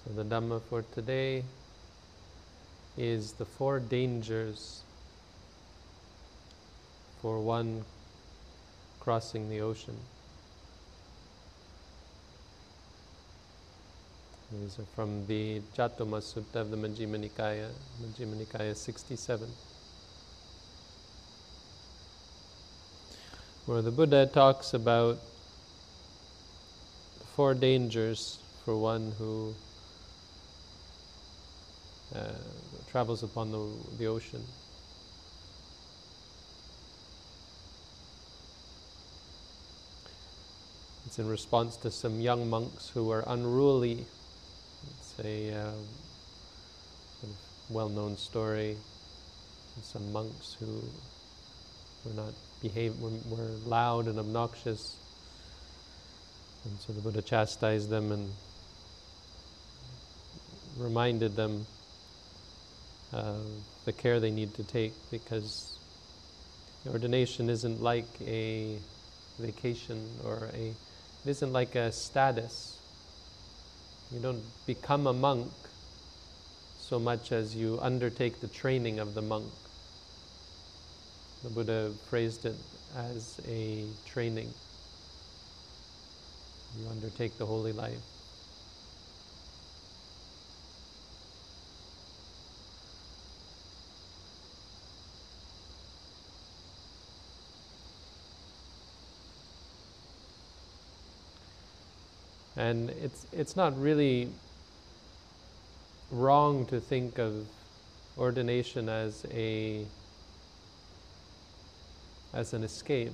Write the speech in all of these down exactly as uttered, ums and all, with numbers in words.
So the Dhamma for today is the four dangers for one crossing the ocean. These are from the Chatuma Sutta of the Majjhima Nikaya, Majjhima Nikaya sixty-seven, where the Buddha talks about the four dangers for one who uh, travels upon the, the ocean. It's in response to some young monks who were unruly. It's a uh, sort of well-known story. Some monks who were not behave were, were loud and obnoxious, and so the Buddha chastised them and reminded them of the care they need to take, because ordination isn't like a vacation or a it isn't like a status. You don't become a monk so much as you undertake the training of the monk. The Buddha phrased it as a training. You undertake the holy life. And it's it's not really wrong to think of ordination as a as an escape.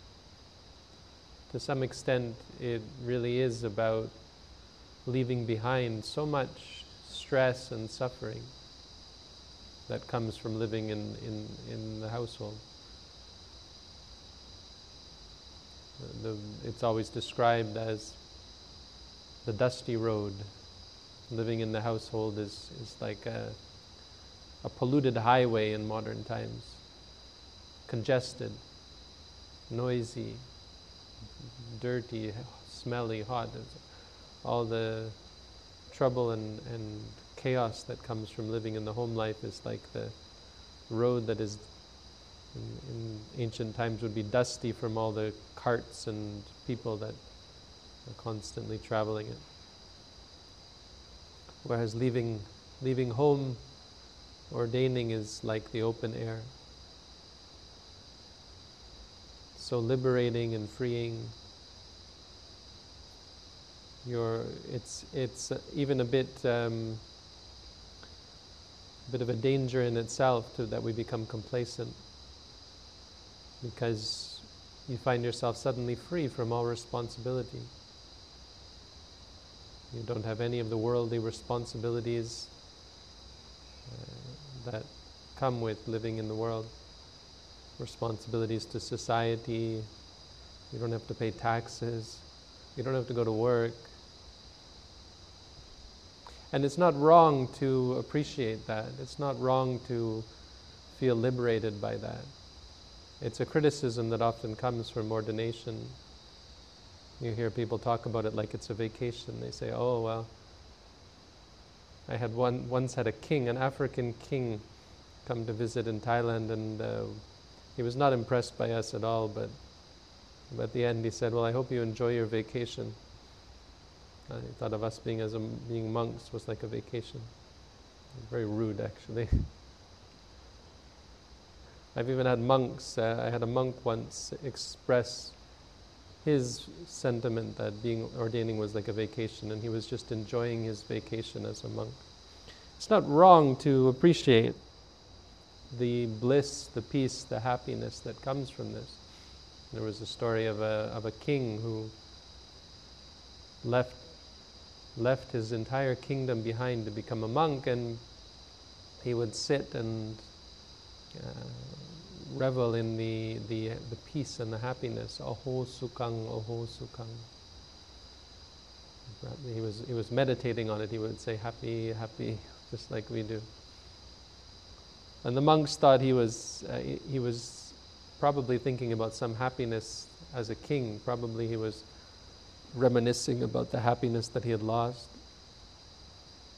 To some extent, it really is about leaving behind so much stress and suffering that comes from living in, in, in the household. The, it's always described as the dusty road. Living in the household is, is like a, a polluted highway in modern times. Congested, noisy, dirty, smelly, hot. All the trouble and, and chaos that comes from living in the home life is like the road that is, in, in ancient times, would be dusty from all the carts and people that are constantly traveling it. Whereas leaving, leaving home, ordaining is like the open air. So liberating and freeing. You're, it's it's even a bit um, a bit of a danger in itself to that we become complacent, because you find yourself suddenly free from all responsibility. You don't have any of the worldly responsibilities uh, that come with living in the world. Responsibilities to society. You don't have to pay taxes. You don't have to go to work. And it's not wrong to appreciate that. It's not wrong to feel liberated by that. It's a criticism that often comes from ordination. You hear people talk about it like it's a vacation. They say, oh, well, I had one, once had a king, an African king, come to visit in Thailand, and uh, he was not impressed by us at all, but, but at the end he said, well, I hope you enjoy your vacation. I thought of us being as a, being monks was like a vacation. Very rude, actually. I've even had monks, uh, I had a monk once express his sentiment that being ordaining was like a vacation, and he was just enjoying his vacation as a monk. It's not wrong to appreciate the bliss, the peace, the happiness that comes from this. There was a story of a of a king who left left his entire kingdom behind to become a monk, and he would sit and uh, revel in the, the the peace and the happiness. Aho sukang, aho sukang. He was he was meditating on it. He would say, happy, happy, just like we do. And the monks thought he was uh, he, he was probably thinking about some happiness as a king. Probably he was reminiscing about the happiness that he had lost.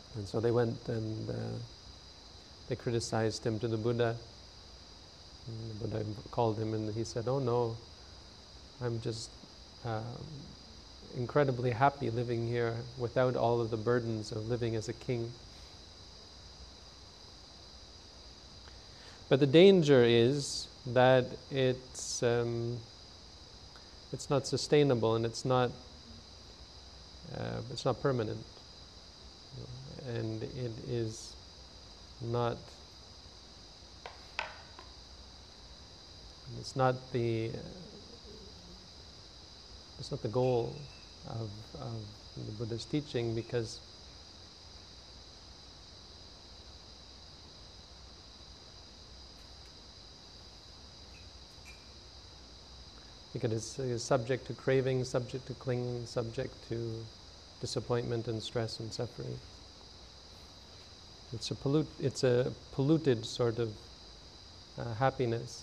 And so they went and uh, they criticized him to the Buddha. And the Buddha called him and he said, "Oh no, I'm just um, incredibly happy living here without all of the burdens of living as a king." But the danger is that it's um, it's not sustainable and it's not uh, it's not permanent, and it is not it's not the it's not the goal of, of the Buddha's teaching, because because it is subject to craving, subject to clinging, subject to disappointment and stress and suffering. It's a pollute, it's a polluted sort of uh, happiness.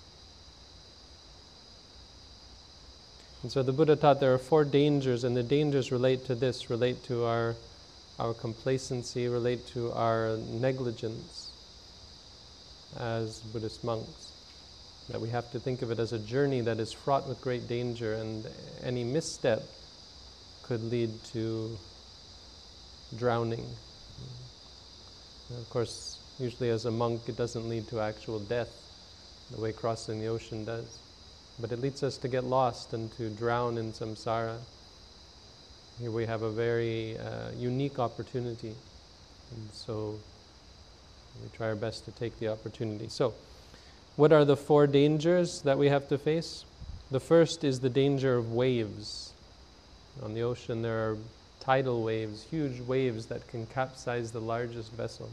And so the Buddha taught there are four dangers, and the dangers relate to this, relate to our our complacency, relate to our negligence as Buddhist monks. That we have to think of it as a journey that is fraught with great danger, and any misstep could lead to drowning. And of course, usually as a monk it doesn't lead to actual death, the way crossing the ocean does. But it leads us to get lost and to drown in samsara. Here we have a very uh, unique opportunity, and so we try our best to take the opportunity. So, what are the four dangers that we have to face? The first is the danger of waves. On the ocean there are tidal waves, huge waves that can capsize the largest vessel.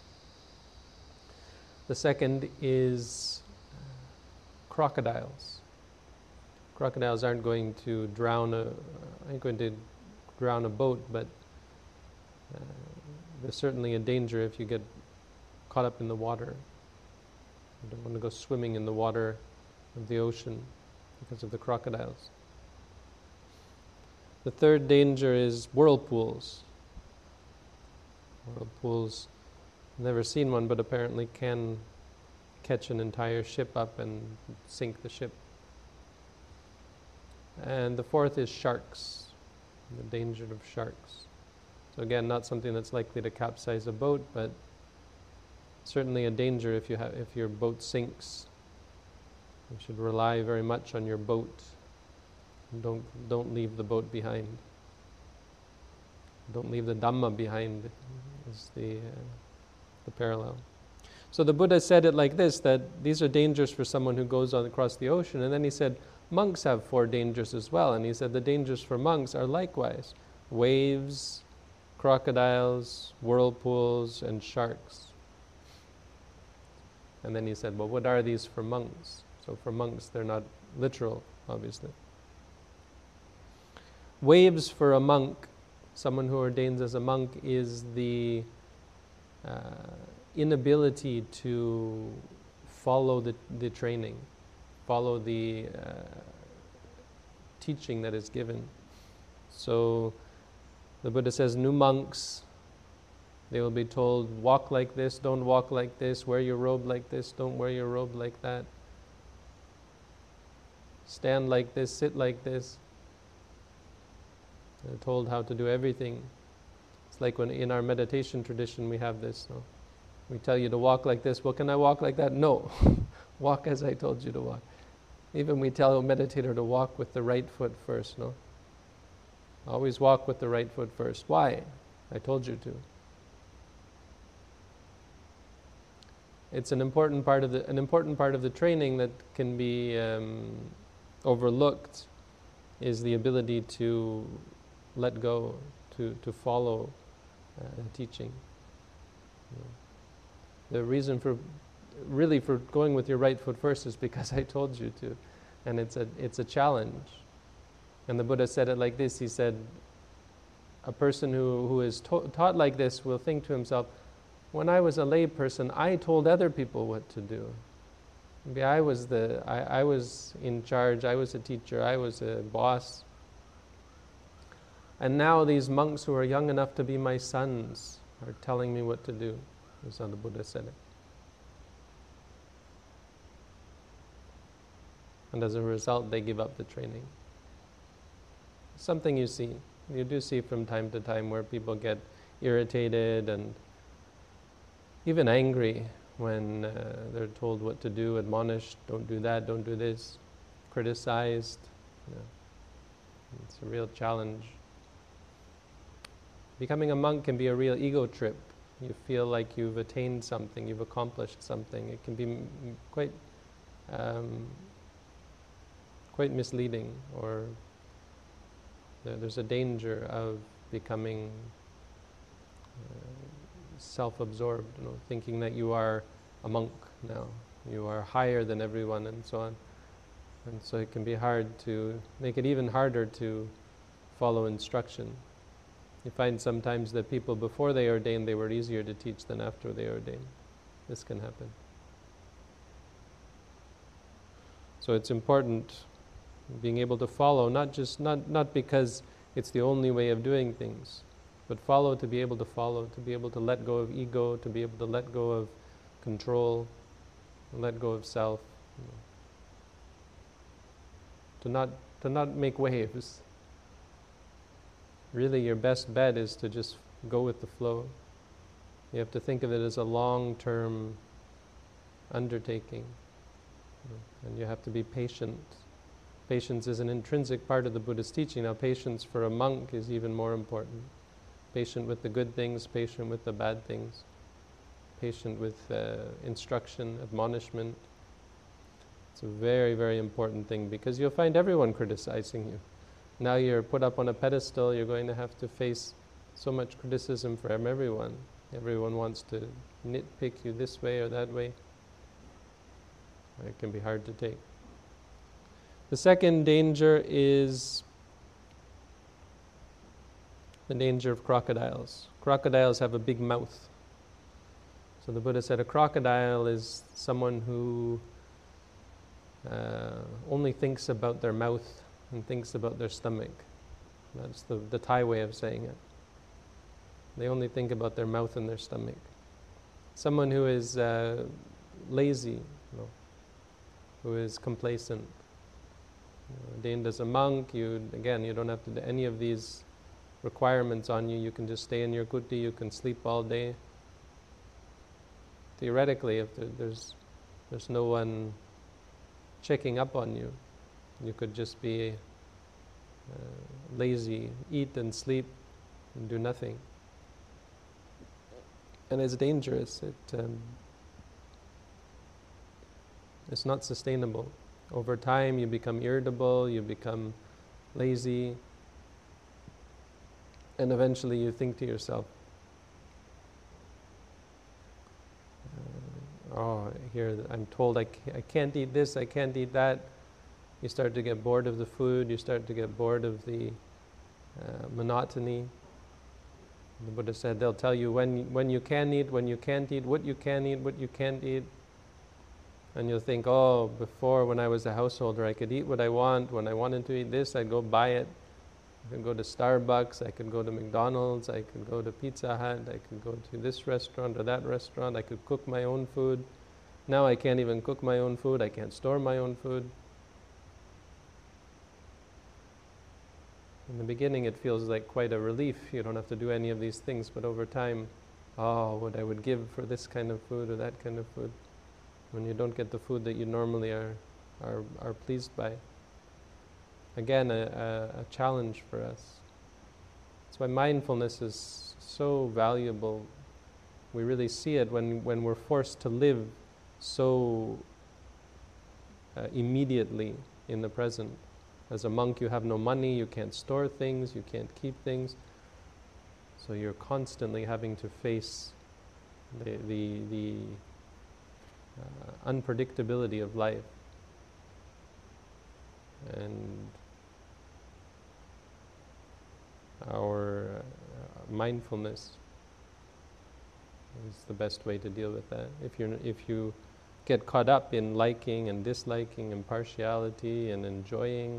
The second is crocodiles. Crocodiles aren't going to drown a, aren't going to drown a boat, but uh, there's certainly a danger if you get caught up in the water. You don't want to go swimming in the water of the ocean because of the crocodiles. The third danger is whirlpools. Whirlpools, never seen one, but apparently can catch an entire ship up and sink the ship. And the fourth is sharks, the danger of sharks. So again, not something that's likely to capsize a boat, but certainly a danger if you have if your boat sinks. You should rely very much on your boat. Don't don't leave the boat behind. Don't leave the Dhamma behind is the uh, the parallel. So the Buddha said it like this, that these are dangers for someone who goes on across the ocean, and then he said monks have four dangers as well, and he said the dangers for monks are likewise waves, crocodiles, whirlpools, and sharks. And then he said, well, what are these for monks? So for monks, they're not literal, obviously. Waves for a monk, someone who ordains as a monk, is the uh, inability to follow the, the training, follow the uh, teaching that is given. So the Buddha says, new monks, they will be told, walk like this, don't walk like this, wear your robe like this, don't wear your robe like that. Stand like this, sit like this. They're told how to do everything. It's like when in our meditation tradition we have this. No? We tell you to walk like this. Well, can I walk like that? No. Walk as I told you to walk. Even we tell a meditator to walk with the right foot first. No. Always walk with the right foot first. Why? I told you to. It's an important part of the an important part of the training that can be um, overlooked is the ability to let go, to to follow uh, teaching. You know. The reason for really for going with your right foot first is because I told you to, and it's a it's a challenge. And the Buddha said it like this. He said, a person who who is ta- taught like this will think to himself, when I was a lay person, I told other people what to do. Maybe I was the I, I was in charge, I was a teacher, I was a boss. And now these monks who are young enough to be my sons are telling me what to do. That's how the Buddha said it. And as a result, they give up the training. Something you see. You do see from time to time where people get irritated and even angry when uh, they're told what to do, admonished, don't do that, don't do this, criticized. You know. It's a real challenge. Becoming a monk can be a real ego trip. You feel like you've attained something, you've accomplished something. It can be m- quite, um, quite misleading, or there, there's a danger of becoming uh, self-absorbed, you know, thinking that you are a monk now, you are higher than everyone, and so on. And so it can be hard to make it even harder to follow instruction. You find sometimes that people before they ordained, they were easier to teach than after they ordained. This can happen. So it's important being able to follow, not just not not because it's the only way of doing things, but follow to be able to follow, to be able to let go of ego, to be able to let go of control, let go of self, you know. to not to not make waves. Really, your best bet is to just go with the flow. You have to think of it as a long-term undertaking, you know, and you have to be patient. Patience is an intrinsic part of the Buddha's teaching. Now, patience for a monk is even more important. Patient with the good things, patient with the bad things, patient with uh, instruction, admonishment. It's a very, very important thing, because you'll find everyone criticizing you. Now you're put up on a pedestal, you're going to have to face so much criticism from everyone. Everyone wants to nitpick you this way or that way. It can be hard to take. The second danger is the danger of crocodiles. Crocodiles have a big mouth. So the Buddha said a crocodile is someone who uh, only thinks about their mouth and thinks about their stomach. That's the, the Thai way of saying it. They only think about their mouth and their stomach. Someone who is uh, lazy, you know, who is complacent. You know, ordained as a monk, you again, you don't have to do any of these requirements on you. You can just stay in your kuti, you can sleep all day. Theoretically, if there, there's there's no one checking up on you, you could just be uh, lazy, eat and sleep and do nothing. And it's dangerous. It um, it's not sustainable. Over time, you become irritable, you become lazy, and eventually you think to yourself, uh, oh, here I'm told I, ca- I can't eat this, I can't eat that. You start to get bored of the food, you start to get bored of the uh, monotony. The Buddha said they'll tell you when, when you can eat, when you can't eat, what you can eat, what you can't eat. And you'll think, oh, before when I was a householder, I could eat what I want. When I wanted to eat this, I'd go buy it. I could go to Starbucks, I could go to McDonald's, I could go to Pizza Hut, I could go to this restaurant or that restaurant, I could cook my own food. Now I can't even cook my own food, I can't store my own food. In the beginning it feels like quite a relief, you don't have to do any of these things, but over time, oh, what I would give for this kind of food or that kind of food. When you don't get the food that you normally are, are, are pleased by. Again, a, a, a challenge for us. That's why mindfulness is so valuable. We really see it when, when we're forced to live so uh, immediately in the present. As a monk, you have no money, you can't store things, you can't keep things. So you're constantly having to face the, the, the uh, unpredictability of life. And our uh, mindfulness is the best way to deal with that. If you if you get caught up in liking and disliking and partiality and enjoying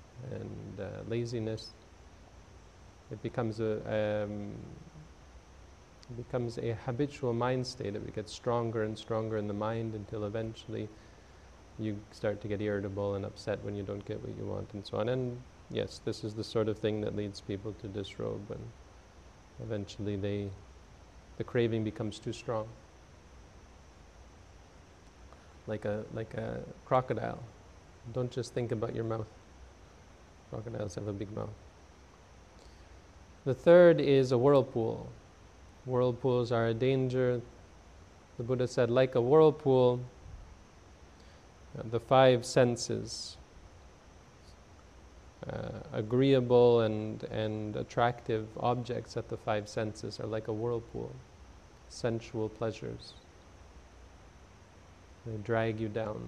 and uh, laziness, it becomes a um, It becomes a habitual mind state. It gets stronger and stronger in the mind until eventually you start to get irritable and upset when you don't get what you want and so on. And yes, this is the sort of thing that leads people to disrobe, and eventually they, the craving becomes too strong. Like a, like a crocodile. Don't just think about your mouth. Crocodiles have a big mouth. The third is a whirlpool. Whirlpools are a danger. The Buddha said, like a whirlpool, uh, the five senses, uh, agreeable and, and attractive objects at the five senses are like a whirlpool. Sensual pleasures. They drag you down.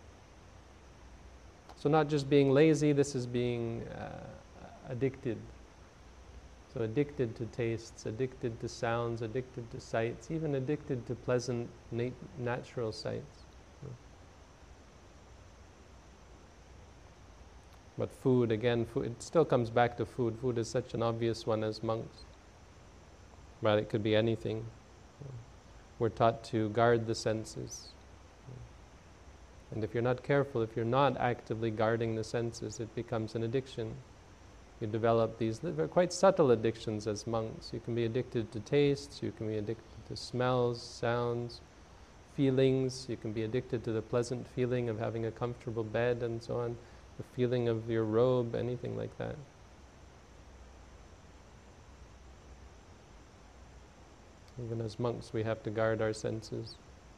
So not just being lazy, this is being uh, addicted. So addicted to tastes, addicted to sounds, addicted to sights, even addicted to pleasant nat- natural sights. But food, again, food, it still comes back to food. Food is such an obvious one as monks. But it could be anything. We're taught to guard the senses. And if you're not careful, if you're not actively guarding the senses, it becomes an addiction. You develop these quite subtle addictions as monks. You can be addicted to tastes, you can be addicted to smells, sounds, feelings. You can be addicted to the pleasant feeling of having a comfortable bed and so on, the feeling of your robe, anything like that. Even as monks, we have to guard our senses.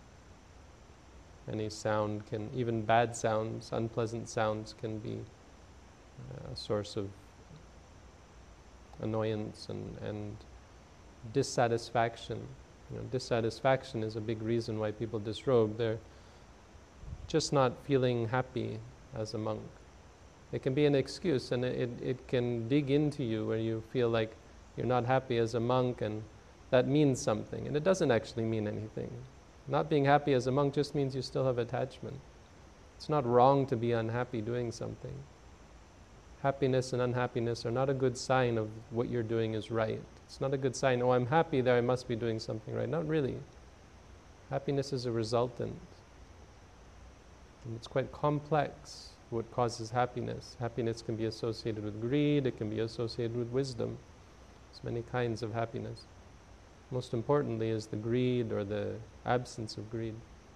Any sound can, even bad sounds, unpleasant sounds can be a source of annoyance and, and dissatisfaction. You know, dissatisfaction is a big reason why people disrobe. They're just not feeling happy as a monk. It can be an excuse, and it, it, it can dig into you where you feel like you're not happy as a monk, and that means something. And it doesn't actually mean anything. Not being happy as a monk just means you still have attachment. It's not wrong to be unhappy doing something. Happiness and unhappiness are not a good sign of what you're doing is right. It's not a good sign, oh, I'm happy there, I must be doing something right. Not really. Happiness is a resultant. And it's quite complex what causes happiness. Happiness can be associated with greed, it can be associated with wisdom. There's many kinds of happiness. Most importantly is the greed or the absence of greed.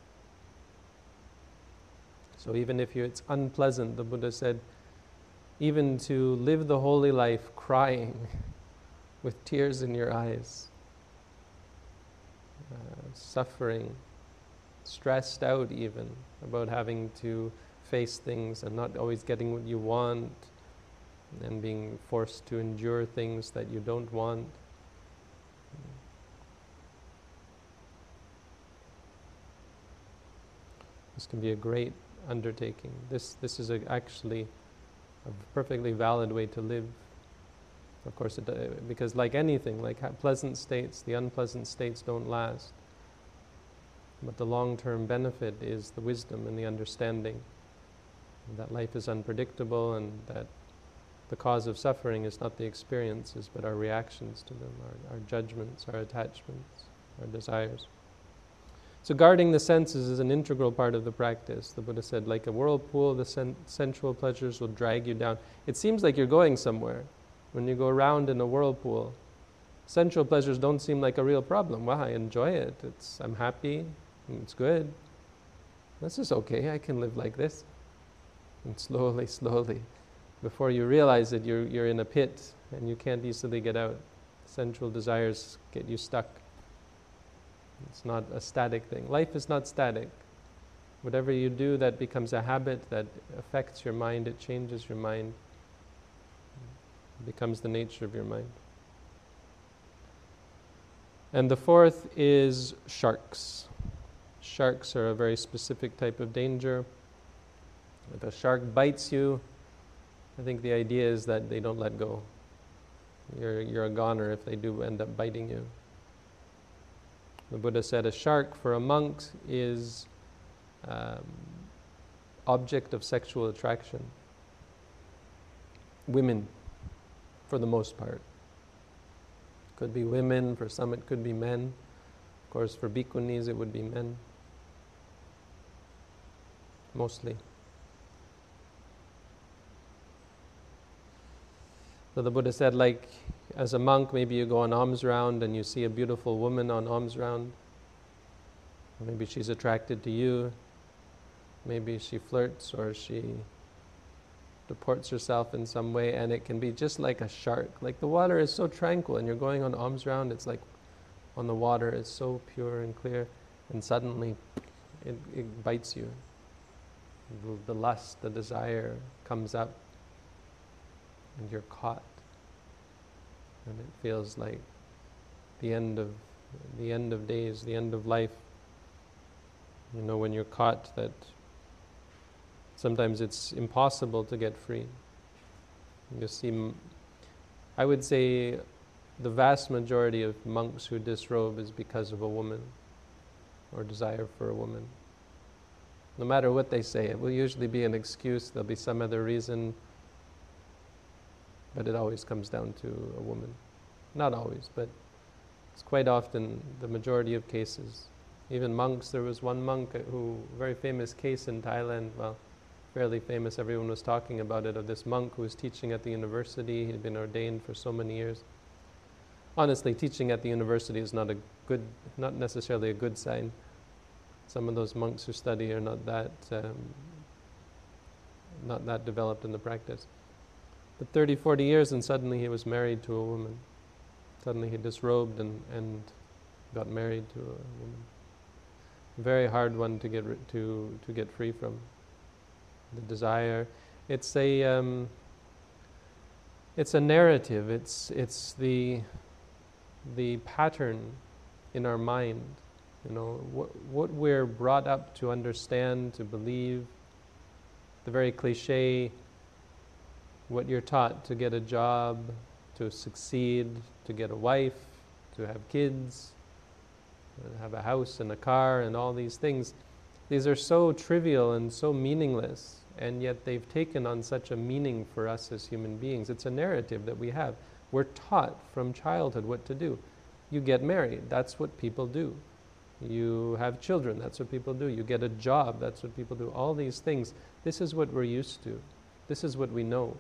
So even if you, it's unpleasant, the Buddha said, even to live the holy life crying with tears in your eyes, uh, suffering, stressed out even about having to face things and not always getting what you want and being forced to endure things that you don't want. This can be a great undertaking. This, this is a, actually a perfectly valid way to live. Of course, it, uh, because like anything, like ha- pleasant states, the unpleasant states don't last. But the long-term benefit is the wisdom and the understanding that life is unpredictable and that the cause of suffering is not the experiences, but our reactions to them, our, our judgments, our attachments, our desires. So guarding the senses is an integral part of the practice. The Buddha said, like a whirlpool, the sen- sensual pleasures will drag you down. It seems like you're going somewhere. When you go around in a whirlpool, sensual pleasures don't seem like a real problem. Wow, I enjoy it. It's, I'm happy. It's good. This is okay. I can live like this. And slowly, slowly, before you realize it, you're, you're in a pit and you can't easily get out. Sensual desires get you stuck. It's not a static thing. Life is not static. Whatever you do that becomes a habit that affects your mind, it changes your mind, it becomes the nature of your mind. And the fourth is sharks. Sharks are a very specific type of danger. If a shark bites you, I think the idea is that they don't let go. You're, you're a goner if they do end up biting you. The Buddha said a shark for a monk is um, object of sexual attraction. Women, for the most part. Could be women, for some it could be men. Of course, for bhikkhunis it would be men, mostly. So the Buddha said, like, as a monk, maybe you go on alms round and you see a beautiful woman on alms round. Maybe she's attracted to you. Maybe she flirts or she deports herself in some way, and it can be just like a shark. Like the water is so tranquil and you're going on alms round, it's like on the water, it's so pure and clear, and suddenly it, it bites you. The, the lust, the desire comes up and you're caught. And it feels like the end of the end of days, the end of life. You know, when you're caught, that sometimes it's impossible to get free. You see, I would say the vast majority of monks who disrobe is because of a woman or desire for a woman. No matter what they say, it will usually be an excuse, there'll be some other reason, but it always comes down to a woman. Not always, but it's quite often the majority of cases. Even monks, there was one monk who, very famous case in Thailand, well, fairly famous, everyone was talking about it, of this monk who was teaching at the university. He'd been ordained for so many years. Honestly, teaching at the university is not a good, not necessarily a good sign. Some of those monks who study are not that, um, not that developed in the practice. But thirty, forty years, and suddenly he was married to a woman. Suddenly he disrobed and, and got married to a woman. Very hard one to get ri- to to get free from. The desire. It's a um, it's a narrative. It's it's the the pattern in our mind. You know, what what we're brought up to understand, to believe. The very cliche. What you're taught to get a job, to succeed, to get a wife, to have kids, to have a house and a car and all these things. These are so trivial and so meaningless, and yet they've taken on such a meaning for us as human beings. It's a narrative that we have. We're taught from childhood what to do. You get married, that's what people do. You have children, that's what people do. You get a job, that's what people do. All these things, this is what we're used to. This is what we know.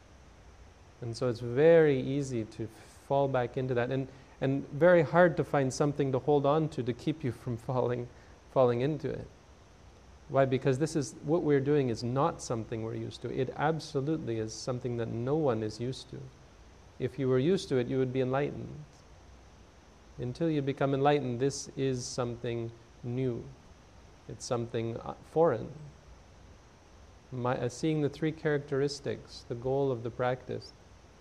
And so it's very easy to fall back into that, and, and very hard to find something to hold on to to keep you from falling, falling into it. Why? Because this is, what we're doing is not something we're used to. It absolutely is something that no one is used to. If you were used to it, you would be enlightened. Until you become enlightened, this is something new. It's something foreign. My, uh, seeing the three characteristics, the goal of the practice,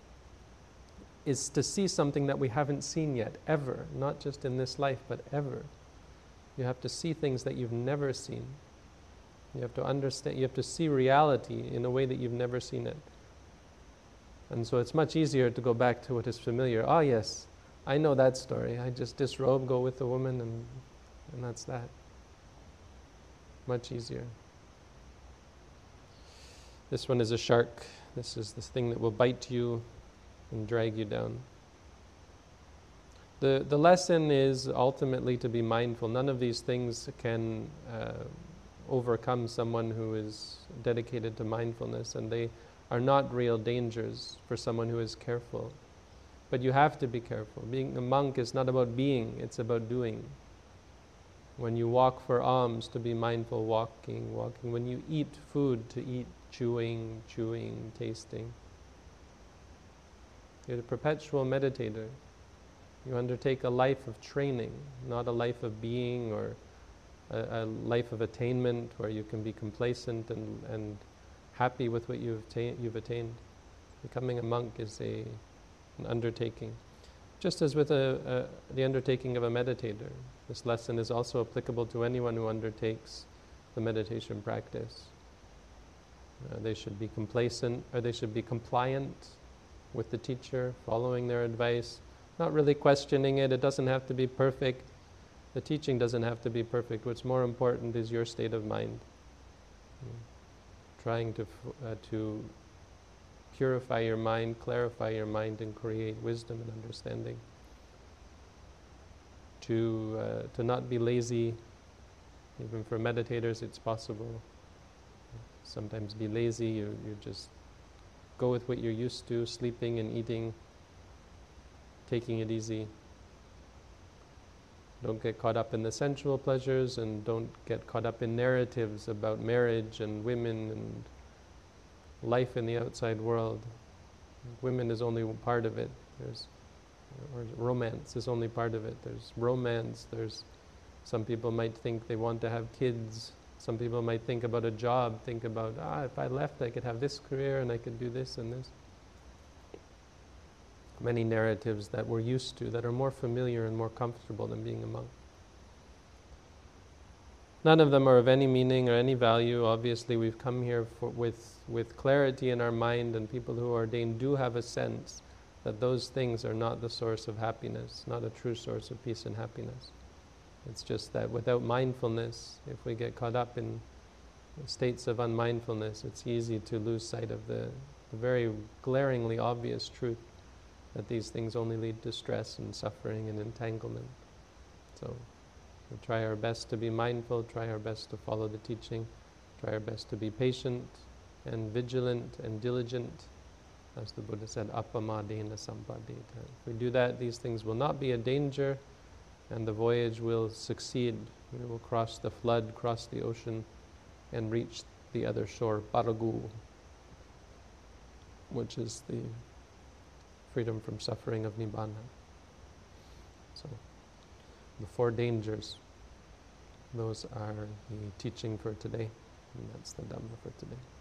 is to see something that we haven't seen yet, ever. Not just in this life, but ever. You have to see things that you've never seen. You have to understand, you have to see reality in a way that you've never seen it. And so it's much easier to go back to what is familiar. Ah, yes, I know that story. I just disrobe, go with a woman, and, and that's that. Much easier. This one is a shark. This is this thing that will bite you and drag you down. The the lesson is ultimately to be mindful. None of these things can uh, overcome someone who is dedicated to mindfulness, and they are not real dangers for someone who is careful. But you have to be careful. Being a monk is not about being, it's about doing. When you walk for alms, to be mindful, walking, walking. When you eat food, to eat, chewing, chewing, tasting. You're a perpetual meditator. You undertake a life of training, not a life of being or a, a life of attainment where you can be complacent and, and happy with what you've, ta- you've attained. Becoming a monk is a, an undertaking. Just as with a, a, the undertaking of a meditator, this lesson is also applicable to anyone who undertakes the meditation practice. Uh, they should be complacent, or they should be compliant with the teacher, following their advice, not really questioning it. It doesn't have to be perfect. The teaching doesn't have to be perfect. What's more important is your state of mind. Mm. Trying to uh, to purify your mind, clarify your mind, and create wisdom and understanding. to uh, to not be lazy. Even for meditators, it's possible. Sometimes be lazy. You you just go with what you're used to, sleeping and eating, taking it easy. Don't get caught up in the sensual pleasures, and don't get caught up in narratives about marriage and women and life in the outside world. Women is only part of it. There's or romance is only part of it. There's romance. There's some people might think they want to have kids. Some people might think about a job, think about, ah, if I left, I could have this career and I could do this and this. Many narratives that we're used to, that are more familiar and more comfortable than being a monk. None of them are of any meaning or any value. Obviously, we've come here for, with, with clarity in our mind, and people who are ordained do have a sense that those things are not the source of happiness, not a true source of peace and happiness. It's just that without mindfulness, if we get caught up in states of unmindfulness, it's easy to lose sight of the, the very glaringly obvious truth that these things only lead to stress and suffering and entanglement. So we try our best to be mindful, try our best to follow the teaching, try our best to be patient and vigilant and diligent. As the Buddha said, appamadena sampadita. If we do that, these things will not be a danger, and the voyage will succeed. We will cross the flood, cross the ocean, and reach the other shore, Paragu, which is the freedom from suffering of Nibbana. So, the four dangers, those are the teaching for today, and that's the Dhamma for today.